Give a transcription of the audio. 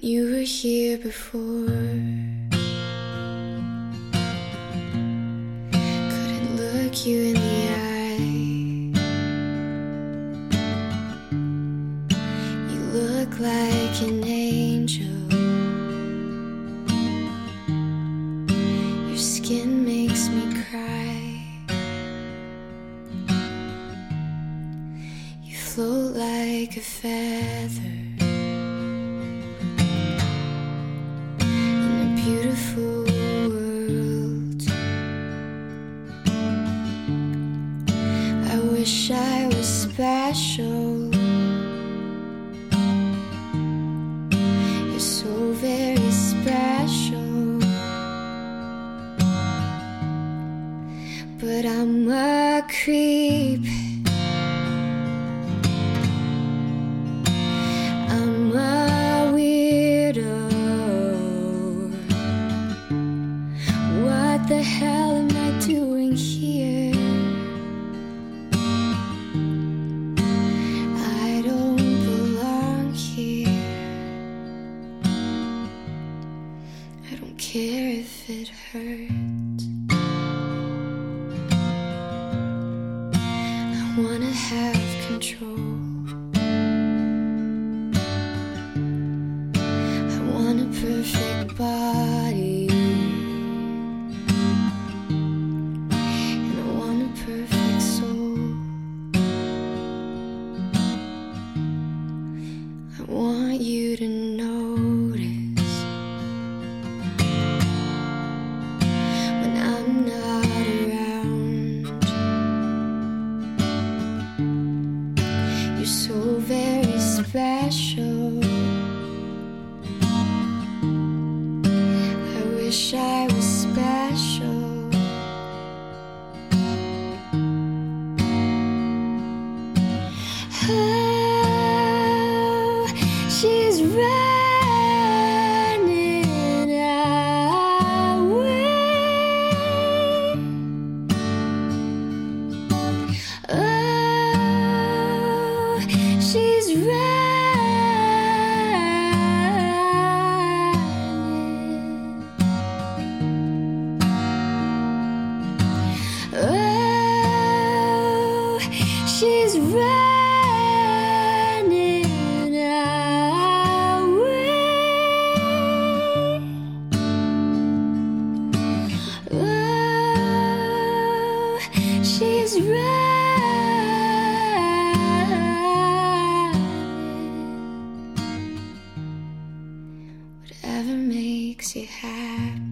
You were here before. Couldn't look you in the eye. You look like an angel. Your skin makes me cry. You float like a feather. Beautiful world. I wish I was special. You're so very special. But I'm a creep. I'm a weirdo. What the hell am I doing here? I don't belong here. I don't care if it hurts. I wanna have control. I want a perfect body. Perfect soul. I want you to notice when I'm not around. You're so very special. I wish I was special. Oh, she's running away. Oh, she's running. Oh, she's running. She's running. Whatever makes you happy.